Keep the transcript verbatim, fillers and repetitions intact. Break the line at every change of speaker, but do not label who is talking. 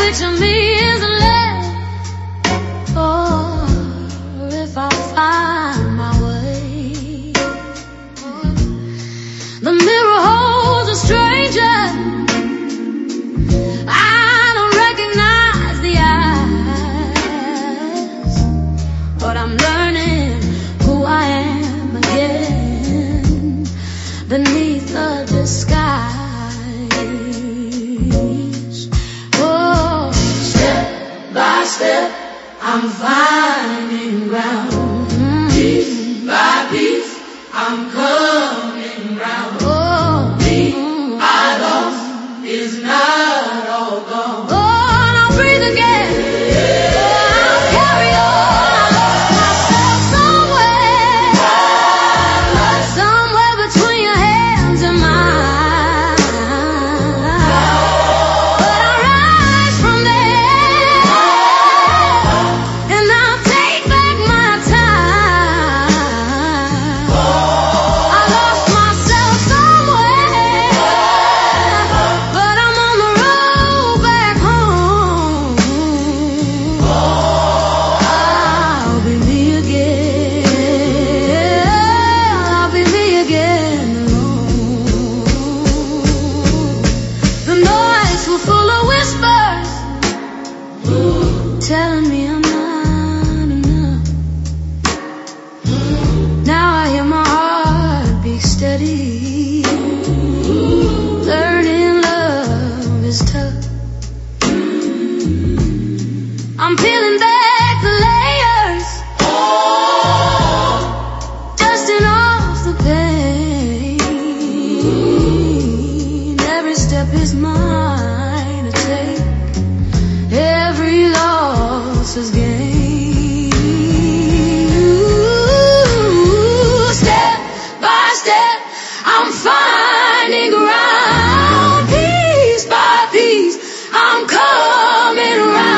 picture me is left, or if I find my way. The mirror holds a stranger. I don't recognize the eyes, but I'm learning who I am again beneath the disguise. Oh, step by step, I'm finding ground. Piece by piece, I'm coming round. Oh, me I lost is not all gone. Oh, and I'll breathe again. Oh, I'll carry on. I lost myself somewhere, somewhere between your hands and mine. But I'll rise from there, and I'll take back my time. I lost myself somewhere, but I'm on the road back home. I'll be me again. I'll be me again alone. The nights were full of whispers telling me I'm not enough. Now I hear my heart beat steady. Learning love is tough. I'm peeling back the layers, dusting off the pain. Every step is mine to take. Every loss is gain. Ooh, step by step, I'm finding ground. Piece by piece, I'm coming round.